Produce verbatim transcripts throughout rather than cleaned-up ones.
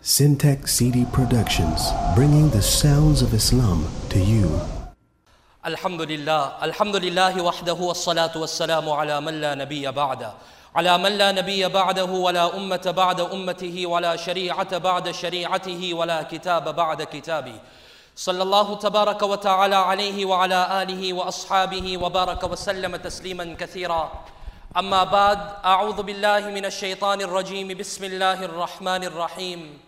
Syntax C D Productions, bringing the sounds of Islam to you. Alhamdulillah, Alhamdulillahi wahdahu wassalatu wassalamu ala man la nabiyya ba'da. Ala man la nabiyya ba'dahu wa la ummata ba'da ummatihi wa la shari'ata ba'da shari'atihi wa la kitaba ba'da kitabi. Sallallahu tabaraka wa ta'ala alayhi wa ala alihi wa ashabihi wa baraka wa sallama tasliman kathira. Amma ba'd, a'udhu billahi minash shaitanir rajim, bismillahir rahmanir rahim.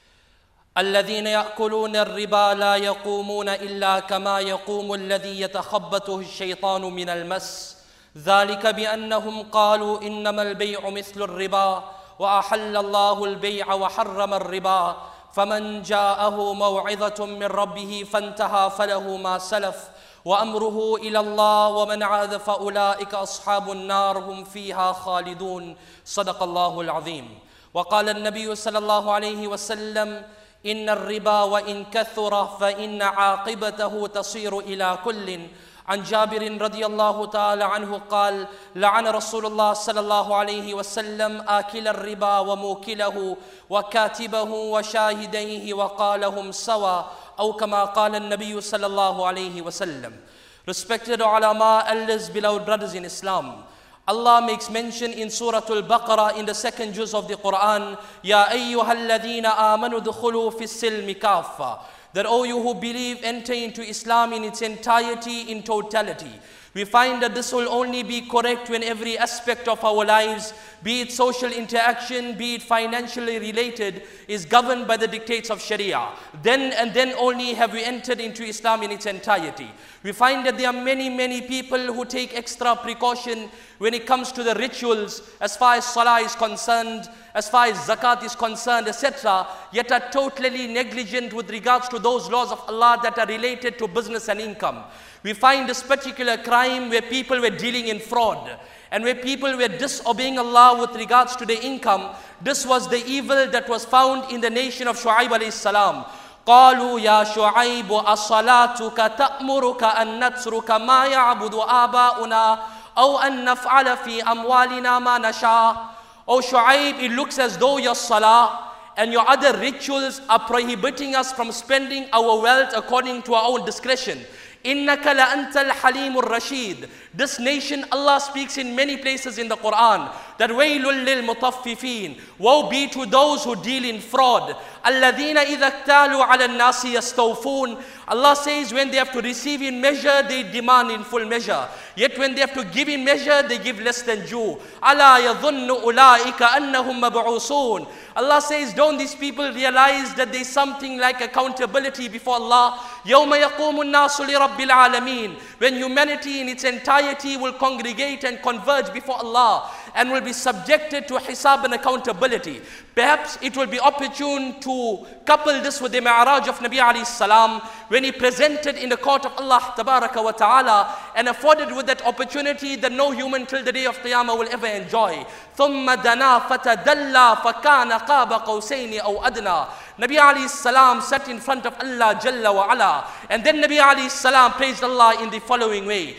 الذين يأكلون الربا لا يقومون إلا كما يقوم الذي يتخبطه الشيطان من المس ذلك بأنهم قالوا إنما البيع مثل الربا وأحل الله البيع وحرم الربا فمن جاءه موعظة من ربه فانتهى فله ما سلف وأمره إلى الله ومن عاد فأولئك أصحاب النار هم فيها خالدون صدق الله العظيم. وقال النبي صلى الله عليه وسلم إن الربا وإن كثر فإن عاقبته تصير إلى كل. عن جابر رضي الله تعالى عنه قال لعن رسول الله صلى الله عليه وسلم آكل الربا وموكله وكاتبه وشاهديه وقالهم سوا أو كما قال النبي صلى الله عليه وسلم. Respected ulama, elders, beloved brothers in Islam, Allah makes mention in Surah Al-Baqarah in the second juz of the Quran, Ya ayyuhalladhina amanu dukhulu fis silmi kaffa, that all you who believe enter into Islam in its entirety, in totality. We find that this will only be correct when every aspect of our lives, be it social interaction, be it financially related, is governed by the dictates of Sharia. Then and then only have we entered into Islam in its entirety. We find that there are many, many people who take extra precaution when it comes to the rituals, as far as Salah is concerned, as far as Zakat is concerned, et cetera, yet are totally negligent with regards to those laws of Allah that are related to business and income. We find this particular crime where people were dealing in fraud and where people were disobeying Allah with regards to their income. This was the evil that was found in the nation of Shu'aib alayhi salam. قالوا يا شعيب أصلاتك تأمرك أن نترك ما يعبد آباؤنا أو أن نفعل في أموالنا ما نشاء. O Shu'aib, it looks as though your salah and your other rituals are prohibiting us from spending our wealth according to our own discretion. إِنَّكَ لَأَنْتَ الْحَلِيمُ الرَّشِيدُ. This nation, Allah speaks in many places in the Quran that وَيْلٌ لِلْمُطَفِّفِينَ, woe be to those who deal in fraud. الَّذِينَ إِذَا اكْتَالُوا عَلَى النَّاسِ يَسْتَوْفُونَ. Allah says when they have to receive in measure, they demand in full measure. Yet when they have to give in measure, they give less than due. أَلَا يَظُنُّ أُولَٰئِكَ أَنَّهُمْ مَبْعُوثُونَ. Allah says, don't these people realize that there is something like accountability before Allah? يَوْمَ يَقُومُ النَّاسُ لِرَبِّ الْعَالَمِينَ. When humanity in its entirety will congregate and converge before Allah and will be subjected to hisab and accountability. Perhaps it will be opportune to couple this with the Mi'raj of Nabi alayhi salam, when he presented in the court of Allah tabaraka wa ta'ala and afforded with that opportunity that no human till the day of Qiyamah will ever enjoy. ثُمَّ دَنَا فَتَدَلَّى فَكَانَ قَابَ قَوْسَيْنِ أَوْ أَدْنَى. Nabi alayhi salam sat in front of Allah Jalla wa Ala, and then Nabi alayhi salam praised Allah in the following way.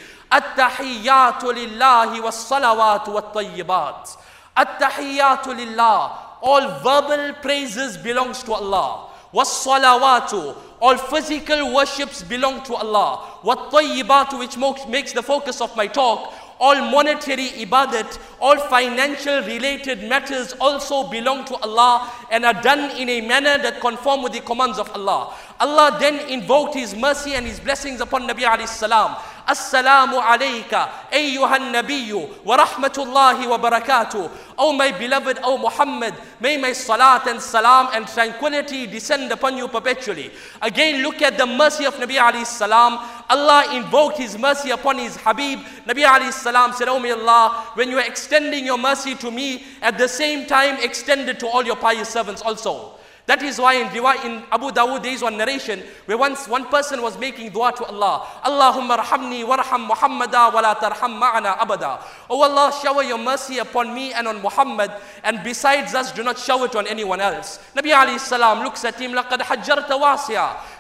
التحيات لله والصلوات والطيبات. التحيات لله, all verbal praises belongs to Allah. والصلوات, all physical worships belong to Allah. والطيبات, which makes the focus of my talk, all monetary ibadat, all financial related matters also belong to Allah and are done in a manner that conform with the commands of Allah. Allah then invoked His mercy and His blessings upon Nabi alayhi salam. Assalamu alayka ayyuhan nabiyyu wa rahmatullahi wa barakatuh. O my beloved, O Muhammad, may my salat and salam and tranquility descend upon you perpetually. Again, look at the mercy of Nabi alayhi salam. Allah invoked His mercy upon His Habib. Nabi alayhi salam said, O may Allah, when you are extending your mercy to me, at the same time extend it to all your pious servants also. That is why in, in Abu Dawud there is one narration where once one person was making dua to Allah. Allahumma rahamni warham Muhammada wa la tarham ma'ana abada. Oh Allah, shower your mercy upon me and on Muhammad, and besides us do not shower it on anyone else. Nabi alayhi salam looks at him, laqad hajjarta wasi'a.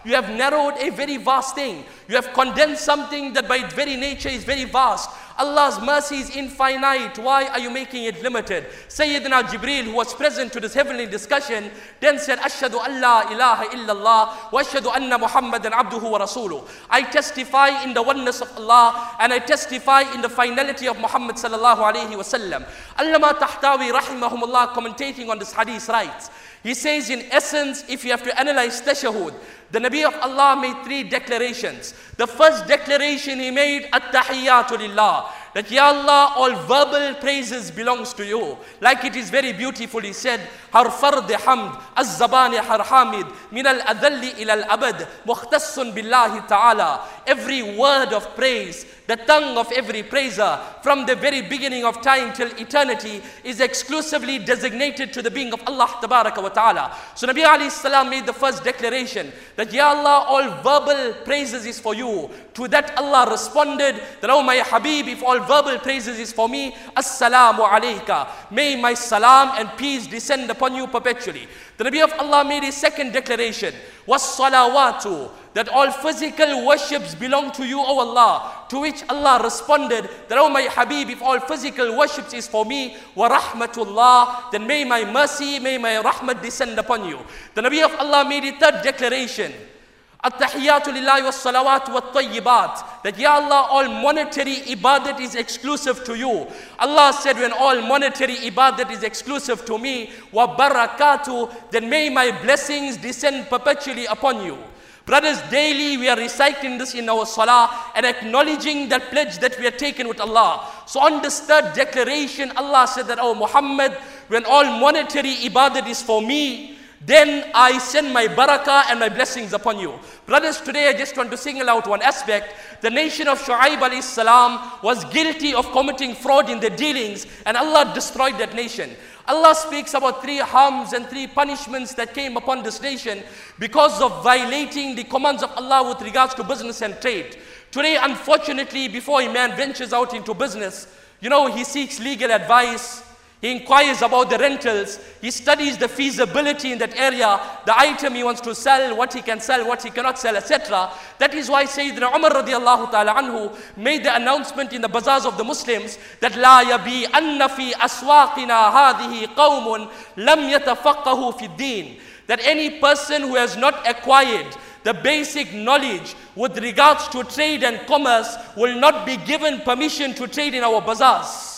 You have narrowed a very vast thing. You have condensed something that by its very nature is very vast. Allah's mercy is infinite. Why are you making it limited? Sayyidina Jibreel, who was present to this heavenly discussion, then said, Ashhadu an la ilaha illallah wa ashhadu anna Muhammadan abduhu wa rasuluh. I testify in the oneness of Allah and I testify in the finality of Muhammad sallallahu alayhi wa sallam. Allama Tahtawi rahimahumullah, commentating on this hadith, writes, he says, in essence, if you have to analyze tashahud, the Nabi of Allah made three declarations. The first declaration he made, At-Tahiyyatu Lillah, that Ya Allah, all verbal praises belongs to you. Like it is very beautifully said, Har fard hamd, az-zabani har hamid, min al-adhalli ila al-abad, mukhtassun billahi ta'ala. Every word of praise, the tongue of every praiser, from the very beginning of time till eternity, is exclusively designated to the being of Allah tabaraka wa ta'ala. So Nabi alayhi salam made the first declaration, that Ya Allah, all verbal praises is for you. To that Allah responded, that oh my Habib, if all verbal praises is for me, Assalamu alayka. May my salam and peace descend upon you perpetually. The Nabi of Allah made a second declaration, was salawatu, that all physical worships belong to you, O Allah. To which Allah responded, that oh my Habib, if all physical worships is for me, wa rahmatullah, then may my mercy, may my rahmat descend upon you. The Nabi of Allah made a third declaration, At-Tahiyyatu Lillahi wa salawatu wa tayyibat, that Ya Allah, all monetary ibadat is exclusive to you. Allah said, when all monetary ibadat is exclusive to me, wa barakatu, then may my blessings descend perpetually upon you. Brothers, daily we are reciting this in our salah and acknowledging that pledge that we are taken with Allah. So on this third declaration, Allah said that, oh Muhammad, when all monetary ibadat is for me, then I send my barakah and my blessings upon you. Brothers, today I just want to single out one aspect. The nation of Shu'aib alayhi salam was guilty of committing fraud in their dealings, and Allah destroyed that nation. Allah speaks about three harms and three punishments that came upon this nation because of violating the commands of Allah with regards to business and trade. Today, unfortunately, before a man ventures out into business, you know, he seeks legal advice. He inquires about the rentals. He studies the feasibility in that area, the item he wants to sell, what he can sell, what he cannot sell, et cetera. That is why Sayyidina Umar radiallahu ta'ala anhu made the announcement in the bazaars of the Muslims that لا يبيعن في أسواقنا هذه قوم لم يتفقهوا في الدين. That any person who has not acquired the basic knowledge with regards to trade and commerce will not be given permission to trade in our bazaars.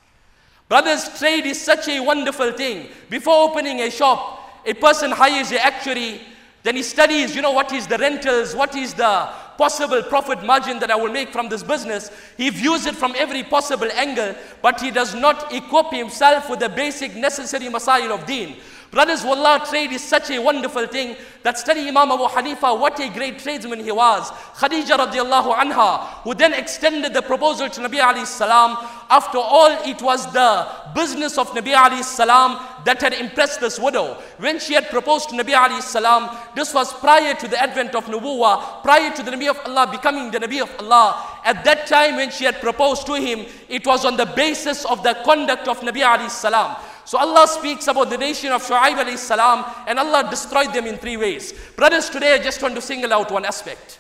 Brothers, trade is such a wonderful thing. Before opening a shop, a person hires an actuary, then he studies, you know, what is the rentals, what is the possible profit margin that I will make from this business. He views it from every possible angle, but he does not equip himself with the basic necessary masail of deen. Brothers, wallah, trade is such a wonderful thing that study Imam Abu Hanifa, what a great tradesman he was. Khadija radiallahu anha, who then extended the proposal to Nabi alayhi salam. After all, it was the business of Nabi alayhi salam that had impressed this widow. When she had proposed to Nabi alayhi salam, this was prior to the advent of Nubuwah, prior to the Nabi of Allah becoming the Nabi of Allah. At that time when she had proposed to him, it was on the basis of the conduct of Nabi alayhi salam. So Allah speaks about the nation of Shu'aib alayhi salam, and Allah destroyed them in three ways. Brothers, today I just want to single out one aspect,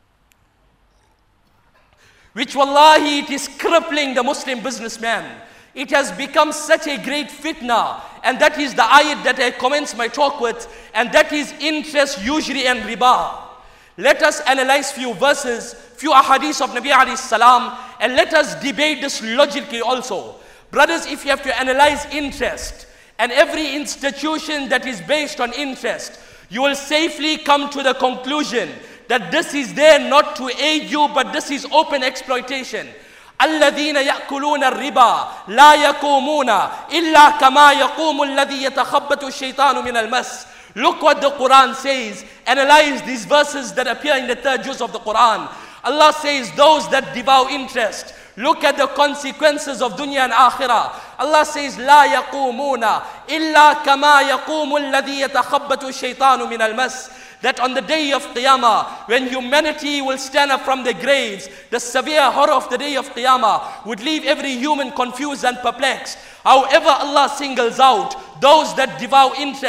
which wallahi, it is crippling the Muslim businessman. It has become such a great fitna, and that is the ayat that I commence my talk with, and that is interest, usury and riba. Let us analyze few verses, few ahadith of Nabi alayhi salam, and let us debate this logically also. Brothers, if you have to analyze interest and every institution that is based on interest, you will safely come to the conclusion that this is there not to aid you, but this is open exploitation. الذين يأكلون الربا لا يقومون إلا كما يقوم الذي يتخبط الشيطان من المس. Look what the Quran says. Analyze these verses that appear in the third juz of the Quran. Allah says, those that devour interest, look at the consequences of dunya and akhirah. Allah says, لا يقومون إلا كما يقوم الذي يتخبط الشيطان من المس. That on the day of Qiyamah, when humanity will stand up from their graves, the severe horror of the day of Qiyamah would leave every human confused and perplexed. However, Allah singles out those that devour interest.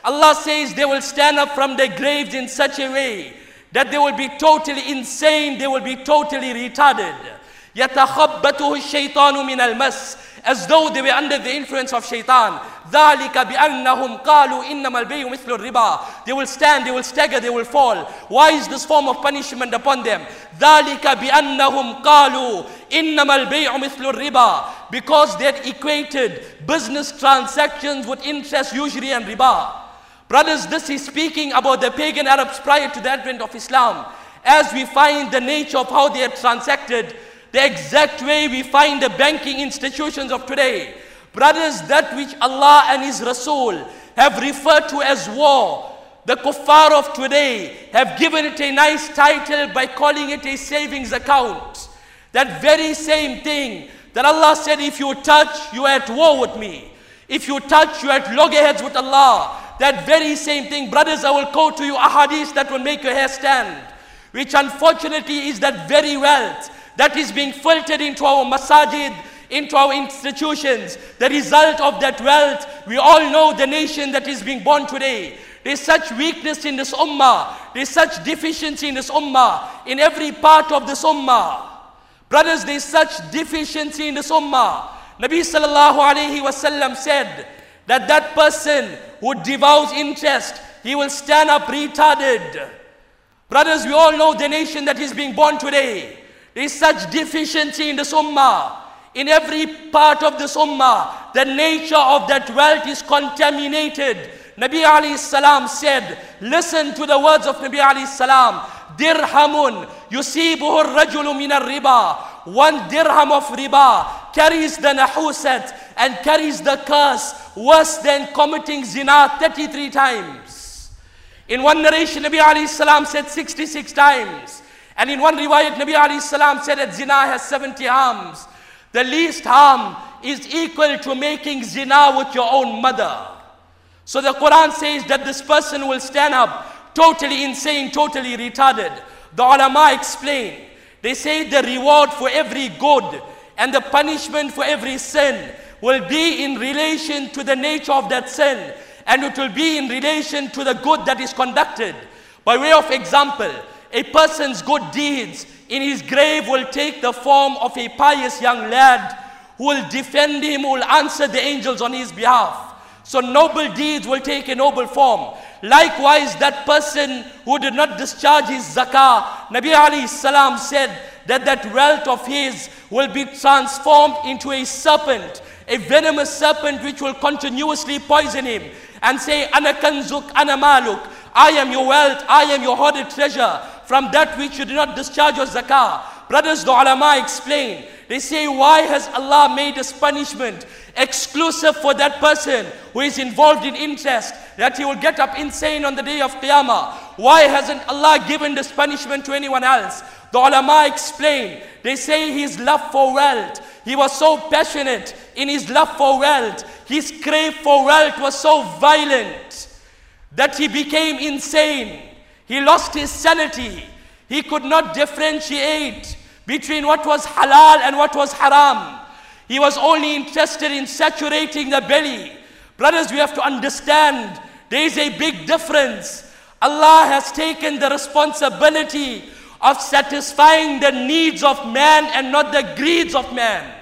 Allah says they will stand up from their graves in such a way that they will be totally insane, they will be totally retarded. يَتَخَبَّتُهُ الشَّيْطَانُ مِنَ الْمَسِّ, as though they were under the influence of shaitan. ذَلِكَ بِأَنَّهُمْ قَالُوا إِنَّمَا الْبَيْعُ مِثْلُ الرِّبَا. They will stand, they will stagger, they will fall. Why is this form of punishment upon them? ذَلِكَ بِأَنَّهُمْ قَالُوا إِنَّمَا الْبَيْعُ مِثْلُ الرِّبَا. Because they had equated business transactions with interest, usury and riba. Brothers, this is speaking about the pagan Arabs prior to the advent of Islam. As we find the nature of how they had transacted, the exact way we find the banking institutions of today. Brothers, that which Allah and His Rasul have referred to as war, the kuffar of today have given it a nice title by calling it a savings account. That very same thing that Allah said, if you touch, you are at war with me. If you touch, you are at loggerheads with Allah. That very same thing, brothers, I will quote to you a hadith that will make your hair stand, which unfortunately is that very wealth that is being filtered into our masajid, into our institutions. The result of that wealth, we all know the nation that is being born today. There's such weakness in this ummah. There's such deficiency in this ummah, in every part of this ummah. Brothers, there's such deficiency in this ummah. Nabi sallallahu alayhi wasallam said that that person who devours interest, he will stand up retarded. Brothers, we all know the nation that is being born today. There is such deficiency in this ummah. In every part of this ummah, the nature of that wealth is contaminated. Nabi alayhi salam said, listen to the words of Nabi alayhi salam, dirhamun yusibuhu ar-rajulu min ar-riba. One dirham of riba carries the nahusat and carries the curse worse than committing zina thirty-three times. In one narration, Nabi alayhi salam said sixty-six times. And in one riwayat, Nabi alayhi salam said that zina has seventy harms. The least harm is equal to making zina with your own mother. So the Quran says that this person will stand up totally insane, totally retarded. The ulama explain. They say the reward for every good and the punishment for every sin will be in relation to the nature of that sin, and it will be in relation to the good that is conducted. By way of example, a person's good deeds in his grave will take the form of a pious young lad who will defend him, who will answer the angels on his behalf. So noble deeds will take a noble form. Likewise, that person who did not discharge his zakah, Nabi alayhi salam said that that wealth of his will be transformed into a serpent, a venomous serpent which will continuously poison him and say, Ana kanzuk, ana maluk, I am your wealth, I am your hoarded treasure, from that which you do not discharge your zakah. Brothers, the ulama explain. They say, why has Allah made this punishment exclusive for that person who is involved in interest, that he will get up insane on the day of Qiyamah? Why hasn't Allah given this punishment to anyone else? The ulama explain. They say his love for wealth, he was so passionate in his love for wealth, his crave for wealth was so violent that he became insane. He lost his sanity. He could not differentiate between what was halal and what was haram. He was only interested in saturating the belly. Brothers, we have to understand there is a big difference. Allah has taken the responsibility of satisfying the needs of man and not the greeds of man.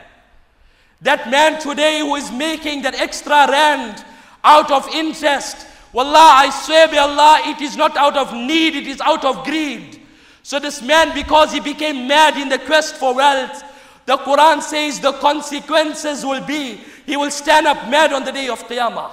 That man today who is making that extra rand out of interest, wallah, I swear by Allah, it is not out of need, it is out of greed. So this man, because he became mad in the quest for wealth, the Quran says the consequences will be, he will stand up mad on the day of Qiyamah.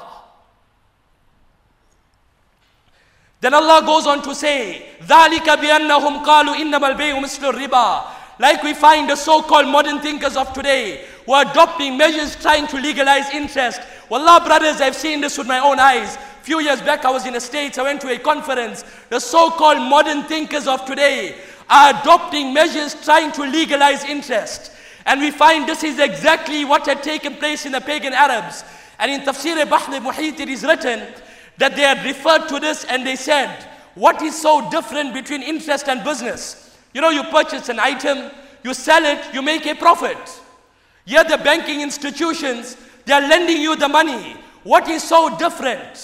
Then Allah goes on to say, ذَلِكَ بِأَنَّهُمْ قَالُوا إِنَّمَا الْبَيْعُ مِثْلُ الرِّبَا. Like we find the so-called modern thinkers of today who are adopting measures trying to legalize interest. Wallah, brothers, I've seen this with my own eyes. Few years back, I was in the States, I went to a conference. The so-called modern thinkers of today are adopting measures trying to legalize interest. And we find this is exactly what had taken place in the pagan Arabs. And in Tafsir Bahr al-Muhit, it is written that they had referred to this and they said, what is so different between interest and business? You know, you purchase an item, you sell it, you make a profit. Yet the banking institutions, they are lending you the money. What is so different?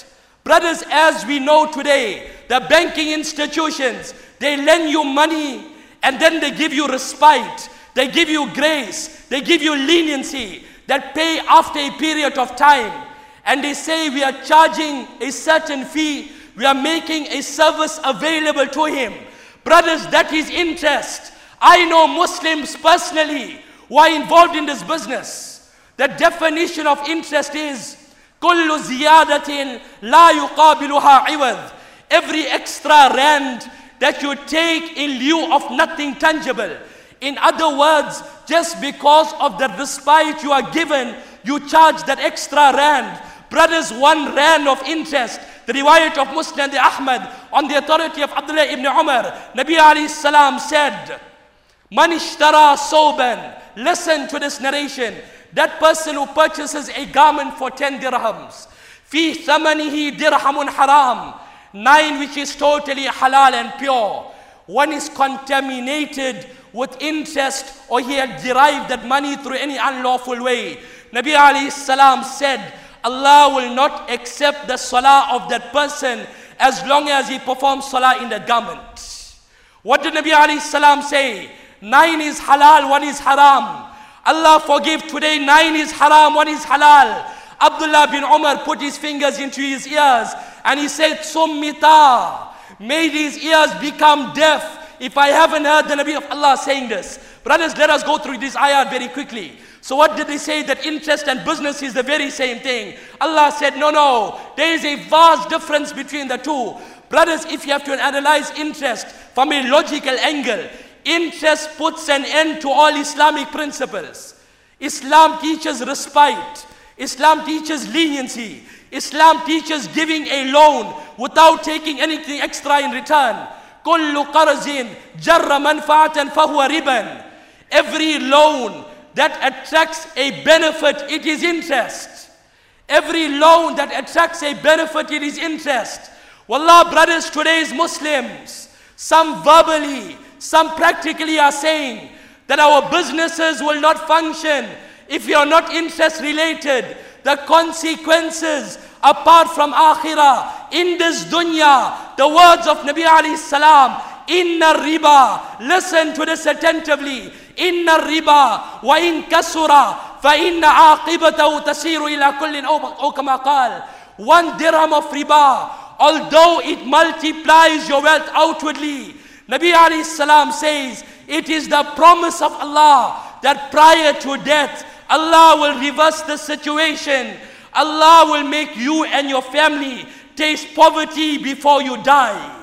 Brothers, as we know today, the banking institutions, they lend you money and then they give you respite. They give you grace. They give you leniency that pay after a period of time. And they say we are charging a certain fee. We are making a service available to him. Brothers, that is interest. I know Muslims personally who are involved in this business. The definition of interest is كل زيادة لا يقابلها عوض. Every extra rand that you take in lieu of nothing tangible. In other words, just because of the respite you are given, you charge that extra rand. Brothers, one rand of interest. The riwayat of Muslim and Ahmad on the authority of Abdullah ibn Umar, Nabi alayhi salam said, Man ishtara soban. Listen to this narration. That person who purchases a garment for ten dirhams. Fi thamanihi dirhamun haram. Nine which is totally halal and pure. One is contaminated with interest, or he had derived that money through any unlawful way. Nabi alayhi salam said, Allah will not accept the salah of that person as long as he performs salah in that garment. What did Nabi alayhi salam say? Nine is halal, one is haram. Allah forgive, today nine is haram, one is halal. Abdullah bin Umar put his fingers into his ears and he said, Summita, may these ears become deaf if I haven't heard the Nabi of Allah saying this. Brothers, let us go through this ayat very quickly. So what did they say? That interest and business is the very same thing. Allah said, no, no, there is a vast difference between the two. Brothers, if you have to analyze interest from a logical angle, interest puts an end to all Islamic principles. Islam teaches respite. Islam teaches leniency. Islam teaches giving a loan without taking anything extra in return. كل قرض جر منفعة فهو ربا. Every loan that attracts a benefit, it is interest. Every loan that attracts a benefit, it is interest. Wallah, brothers, today's Muslims, some verbally, some practically are saying that our businesses will not function if you are not interest related. The consequences apart from akhirah, in this dunya, the words of Nabi alayhi salam, inna riba, listen to this attentively, inna riba wa in kasura fa inna aqibatahu tasiru ila kullin aw kama qal. One dirham of riba, although it multiplies your wealth outwardly, Nabi alayhi salam says, it is the promise of Allah that prior to death, Allah will reverse the situation. Allah will make you and your family taste poverty before you die.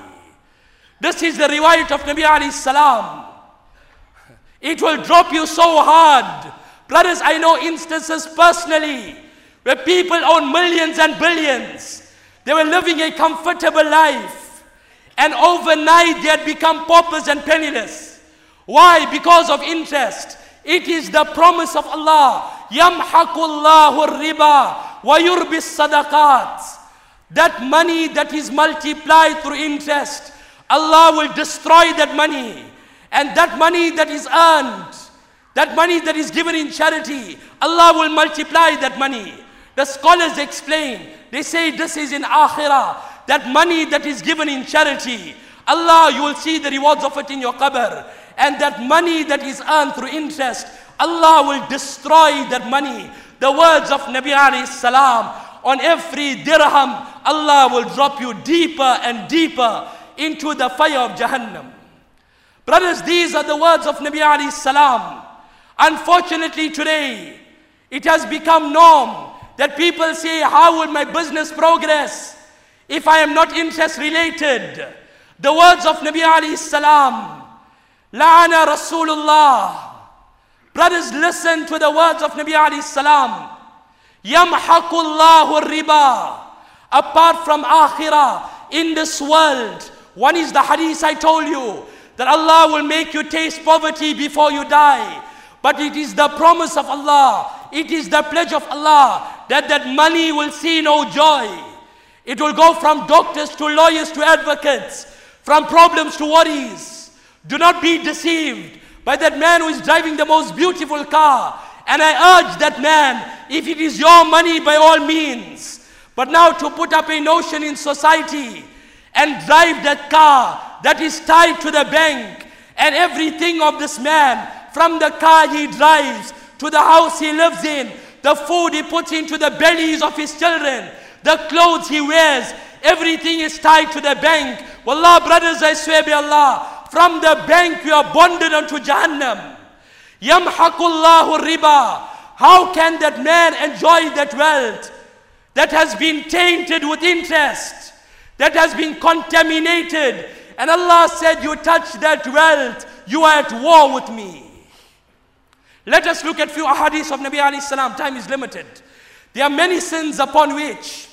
This is the riwayat of Nabi alayhi salam. It will drop you so hard. Brothers, I know instances personally where people own millions and billions. They were living a comfortable life. And overnight they had become paupers and penniless. Why? Because of interest. It is the promise of Allah. يَمْحَقُ اللَّهُ الرِّبَى وَيُرْبِي الصَّدَقَاتِ. That money that is multiplied through interest, Allah will destroy that money. And that money that is earned, that money that is given in charity, Allah will multiply that money. The scholars explain, they say this is in akhirah. That money that is given in charity, Allah, you will see the rewards of it in your qabr. And that money that is earned through interest, Allah will destroy that money. The words of Nabi alayhi salam, on every dirham, Allah will drop you deeper and deeper into the fire of Jahannam. Brothers, these are the words of Nabi alayhi salam. Unfortunately today, it has become norm that people say, how will my business progress if I am not interest related? The words of Nabi alayhi salam, La'ana Rasulullah. Brothers, listen to the words of Nabi alayhi salam. Yamhaqullahu riba. Apart from akhirah, in this world, one is the hadith I told you, that Allah will make you taste poverty before you die. But it is the promise of Allah, it is the pledge of Allah, that that money will see no joy. It will go from doctors to lawyers to advocates, from problems to worries. Do not be deceived by that man who is driving the most beautiful car. And I urge that man, if it is your money, by all means. But now to put up a notion in society and drive that car that is tied to the bank, and everything of this man, from the car he drives to the house he lives in, the food he puts into the bellies of his children, the clothes he wears, everything is tied to the bank. Wallah, brothers, I swear by Allah, from the bank you are bonded unto Jahannam. Yamhaqullahu riba. How can that man enjoy that wealth that has been tainted with interest, that has been contaminated? And Allah said, you touch that wealth, you are at war with me. Let us look at few ahadith of Nabi alayhi salam. Time is limited. There are many sins upon which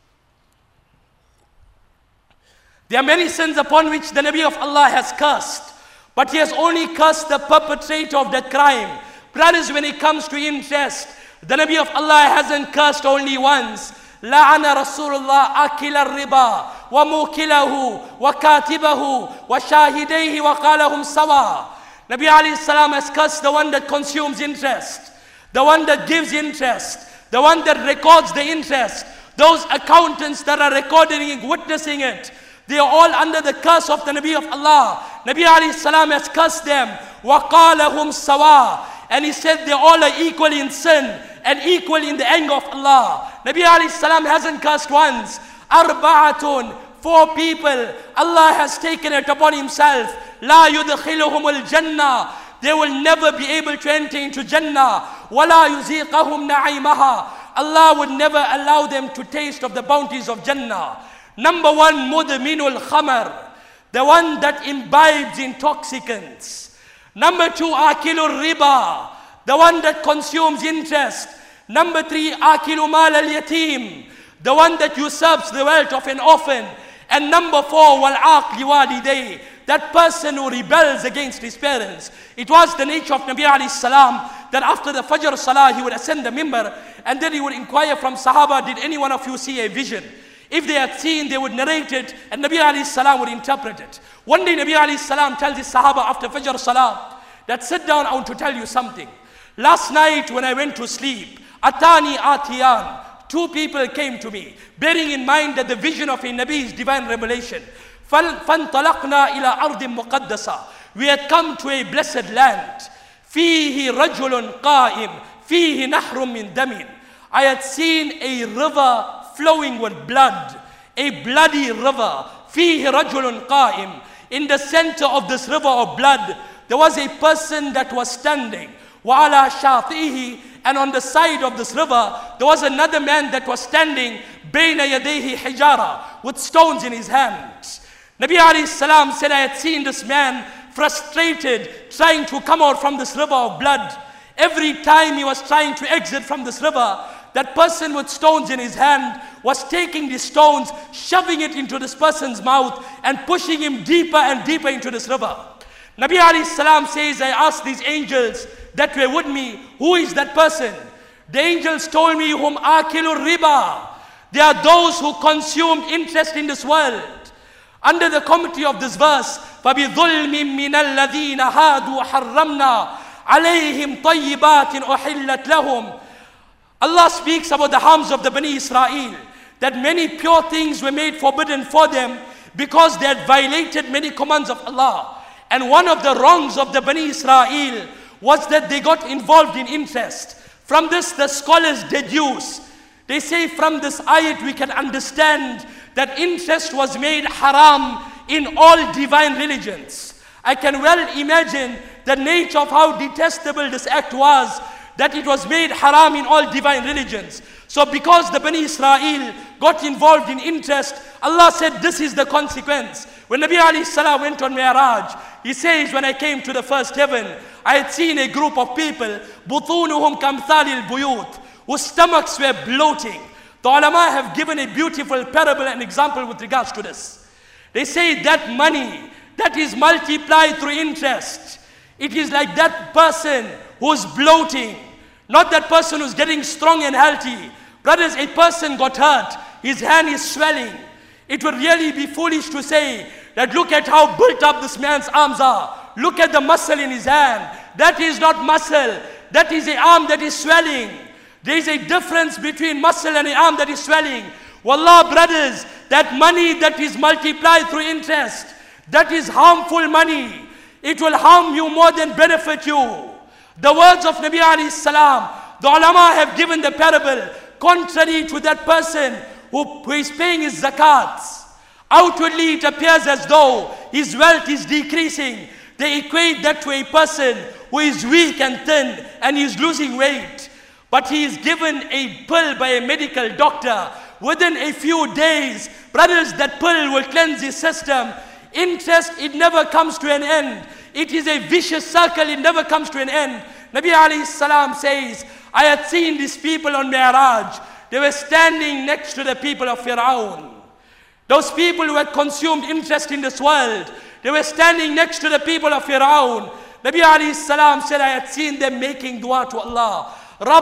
There are many sins upon which the Nabi of Allah has cursed, but he has only cursed the perpetrator of that crime. Brothers, when it comes to incest, the Nabi of Allah hasn't cursed only once. La'ana Rasulullah akila riba wa mukilahu wa katibahu wa shahidayhi wa qalahum sawa. Nabi alayhi salam has cursed the one that consumes interest, the one that gives interest, the one that records the interest, those accountants that are recording it, witnessing it. They are all under the curse of the Nabi of Allah. Nabi alayhi salam has cursed them. وَقَالَهُمْ sawa. And he said they all are equal in sin and equal in the anger of Allah. Nabi alayhi salam hasn't cursed once. Arba'atun. Four people. Allah has taken it upon himself. لَا يُدْخِلُهُمُ الْجَنَّةِ. They will never be able to enter into Jannah. وَلَا يُزِيقَهُمْ نَعِيمَهَا. Allah would never allow them to taste of the bounties of Jannah. Number one, mudminul khamar, the one that imbibes intoxicants. Number two, akilur riba, the one that consumes interest. Number three, akilu mal al yatim, the one that usurps the wealth of an orphan. And number four, wal aqli waliday, that person who rebels against his parents. It was the nature of Nabi alayhi salam that after the Fajr Salah he would ascend the mimbar and then he would inquire from Sahaba, did any one of you see a vision? If they had seen, they would narrate it, and Nabi alayhi salam would interpret it. One day Nabi alayhi salam tells his Sahaba after Fajr Salah that sit down, I want to tell you something. Last night when I went to sleep, Atani Atiyan, two people came to me, bearing in mind that the vision of a Nabi is divine revelation. فَانْطَلَقْنَا إِلَىٰ أَرْضٍ مُقَدَّسَةٍ. We had come to a blessed land. فِيهِ رَجُلٌ قَائِمٌ فِيهِ نَحْرٌ مِّن دَمٍ. I had seen a river flowing with blood, a bloody river. فِيهِ رَجُلٌ قَائِمٌ. In the center of this river of blood, there was a person that was standing. وَعَلَى شَاطِئِهِ. And on the side of this river, there was another man that was standing, بَيْنَ يَدَيْهِ حِجَارَةً, with stones in his hands. Nabi alayhi salam said, I had seen this man frustrated, trying to come out from this river of blood. Every time he was trying to exit from this river, that person with stones in his hand was taking these stones, shoving it into this person's mouth and pushing him deeper and deeper into this river. Nabi alayhi salam says, I asked these angels that were with me, who is that person? The angels told me, hum akilur riba. They are those who consume interest in this world. Under the commentary of this verse, فَبِظُلْمٍ مِّنَ الَّذِينَ هَادُوا حَرَّمْنَا عَلَيْهِمْ طَيِّبَاتٍ أُحِلَّتْ لَهُمْ. Allah speaks about the harms of the Bani Israel, that many pure things were made forbidden for them because they had violated many commands of Allah. And one of the wrongs of the Bani Israel was that they got involved in interest. From this, the scholars deduce, they say from this ayat we can understand that interest was made haram in all divine religions. I can well imagine the nature of how detestable this act was, that it was made haram in all divine religions. So because the Bani Israel got involved in interest, Allah said this is the consequence. When Nabi alayhi salam went on Mi'raj, he says, when I came to the first heaven, I had seen a group of people, بُطُونُهُمْ كَمْثَالِ الْبُيُوتِ, whose stomachs were bloating. The ulama have given a beautiful parable and example with regards to this. They say that money that is multiplied through interest, it is like that person who's bloating, not that person who's getting strong and healthy. Brothers, a person got hurt, his hand is swelling. It would really be foolish to say that look at how built up this man's arms are. Look at the muscle in his hand. That is not muscle. That is an arm that is swelling. There is a difference between muscle and an arm that is swelling. Wallah, brothers, that money that is multiplied through interest, that is harmful money. It will harm you more than benefit you. The words of Nabi alayhi salam, the ulama have given the parable contrary to that person who, who is paying his zakats. Outwardly it appears as though his wealth is decreasing. They equate that to a person who is weak and thin and is losing weight. But he is given a pill by a medical doctor. Within a few days, brothers, that pill will cleanse his system. Interest, it never comes to an end. It is a vicious circle, it never comes to an end. Nabi alayhi salam says, I had seen these people on Mi'raj. They were standing next to the people of Fir'aun. Those people who had consumed interest in this world, they were standing next to the people of Fir'aun. Nabi alayhi salam said, I had seen them making dua to Allah.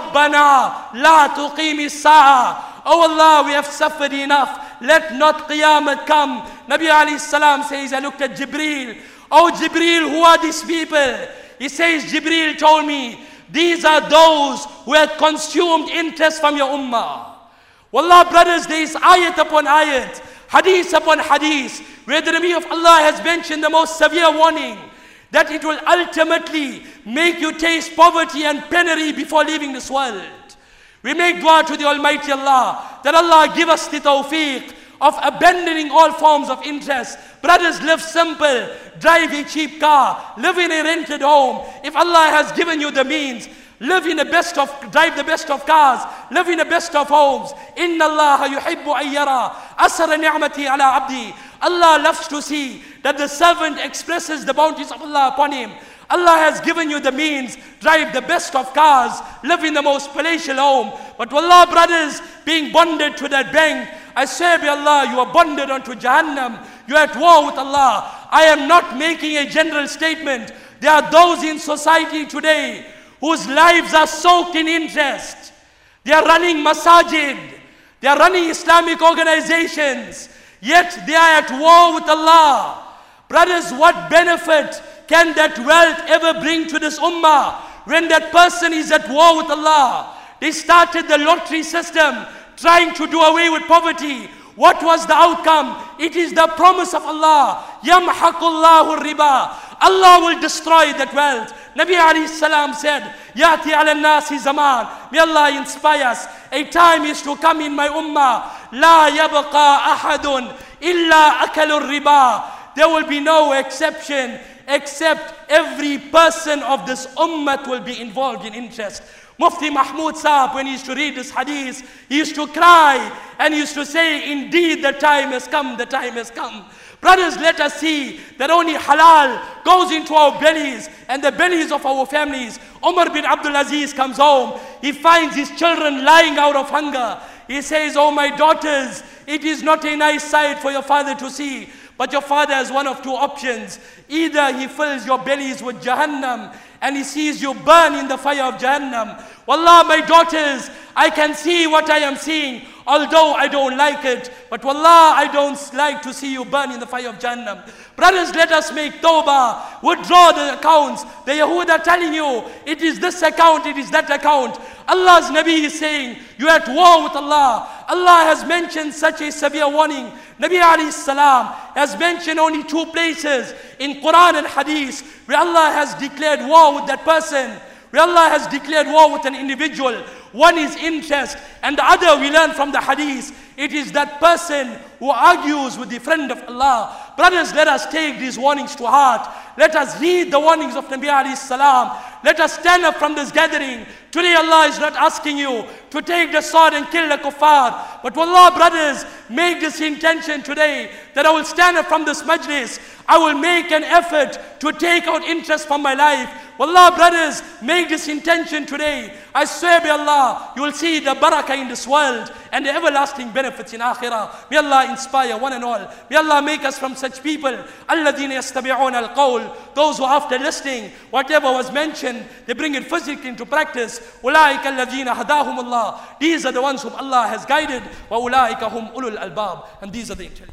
Rabbana la tuqimi sa'a. Oh Allah, we have suffered enough. Let not Qiyamah come. Nabi alayhi salam says, I looked at Jibreel. Oh Jibreel, who are these people? He says, Jibreel told me, these are those who had consumed interest from your ummah. Wallah, brothers, there is ayat upon ayat, hadith upon hadith, where the Nabi of Allah has mentioned the most severe warning, that it will ultimately make you taste poverty and penury before leaving this world. We make dua to the Almighty Allah, that Allah give us the tawfiq of abandoning all forms of interest. Brothers, live simple, drive a cheap car, live in a rented home. If Allah has given you the means, live in the best of, drive the best of cars, live in the best of homes. Inna Allah yuhibbu ayyara asara ni'mati ala abdi. Allah loves to see that the servant expresses the bounties of Allah upon him. Allah has given you the means, drive the best of cars, live in the most palatial home. But wallah, brothers, being bonded to that bank, I swear by Allah, you are bonded onto Jahannam. You are at war with Allah. I am not making a general statement. There are those in society today whose lives are soaked in interest. They are running masajid. They are running Islamic organizations. Yet they are at war with Allah. Brothers, what benefit can that wealth ever bring to this ummah when that person is at war with Allah? They started the lottery system trying to do away with poverty. What was the outcome? It is the promise of Allah. Yamhaqullahu riba. Allah will destroy that wealth. Nabi alayhi salam said, Yati ala nasi zaman. May Allah inspire us. A time is to come in my ummah. La yabqa ahadun illa akalur riba. There will be no exception except every person of this ummah will be involved in interest. Mufti Mahmud Saab, when he used to read this hadith, he used to cry and he used to say, indeed the time has come, the time has come. Brothers, let us see that only halal goes into our bellies and the bellies of our families. Umar bin Abdul Aziz comes home. He finds his children lying out of hunger. He says, oh my daughters, it is not a nice sight for your father to see. But your father has one of two options. Either he fills your bellies with Jahannam and he sees you burn in the fire of Jahannam. Wallah, my daughters, I can see what I am seeing, although I don't like it. But wallah, I don't like to see you burn in the fire of Jahannam. Brothers, let us make tawbah, withdraw the accounts. The Yahud are telling you, it is this account, it is that account. Allah's Nabi is saying, you are at war with Allah. Allah has mentioned such a severe warning. Nabi alayhi salam has mentioned only two places in Quran and Hadith where Allah has declared war with that person, where Allah has declared war with an individual. One is interest, and the other we learn from the Hadith. It is that person who argues with the friend of Allah. Brothers, let us take these warnings to heart. Let us read the warnings of Nabi alayhi salam. Let us stand up from this gathering. Today Allah is not asking you to take the sword and kill the kuffar. But wallah, brothers, make this intention today that I will stand up from this majlis. I will make an effort to take out interest from my life. Wallah, brothers, make this intention today. I swear by Allah, you will see the barakah in this world and the everlasting benefits in akhirah. May Allah inspire one and all. May Allah make us from such people. الَّذِينَ يَسْتَبِعُونَ الْقَوْلِ. Those who after listening, whatever was mentioned, they bring it physically into practice. أُولَٰئِكَ الَّذِينَ هَدَاهُمُ اللَّهُ. These are the ones whom Allah has guided. وَأُولَٰئِكَ هُمْ أُولُو الْأَلْبَابِ. And these are the intelligent.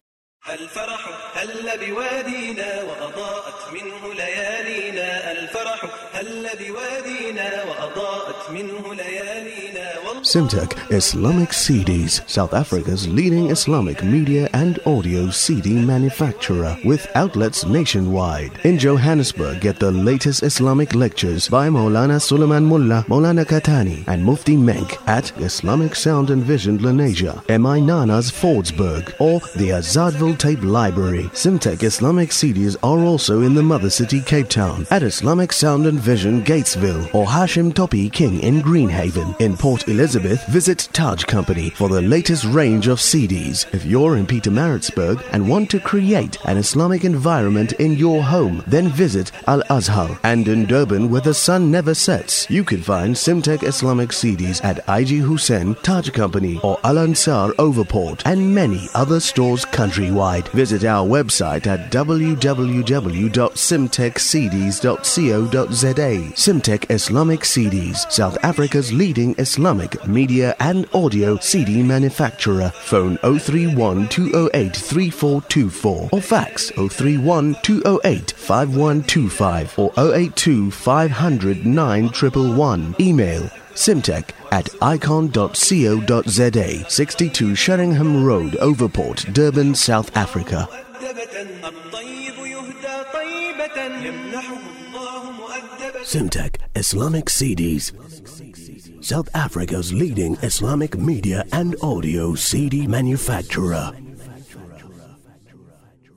الفرح هل بوادينا وأضاءت منه ليالينا الفرح هل بوادينا وأضاءت منه ليالينا Simtek Islamic C Ds, South Africa's leading Islamic media and audio C D manufacturer with outlets nationwide. In Johannesburg, get the latest Islamic lectures by Maulana Suleiman Mullah, Maulana Katani and Mufti Menk at Islamic Sound and Vision Lenasia, M I Nana's Fordsburg or the Azadville Tape Library. Simtek Islamic C Ds are also in the mother city Cape Town at Islamic Sound and Vision Gatesville or Hashim Topi King in Greenhaven. In Port Elizabeth, visit Taj Company for the latest range of C Ds. If you're in Pietermaritzburg and want to create an Islamic environment in your home, then visit Al Azhar. And in Durban, where the sun never sets, you can find Simtek Islamic C Ds at I G Hussein, Taj Company or Al Ansar Overport and many other stores countrywide. Visit our website at w w w dot simtek c ds dot co dot z a. Simtek Islamic C Ds, South Africa's leading Islamic media and audio C D manufacturer. Phone zero three one, two zero eight, three four two four or fax zero three one, two zero eight, five one two five or zero eight two, five zero zero, nine one one one. Email simtek at icon dot co dot z a. sixty-two Sheringham Road, Overport, Durban, South Africa. Simtek Islamic C Ds, South Africa's leading Islamic media and audio C D manufacturer.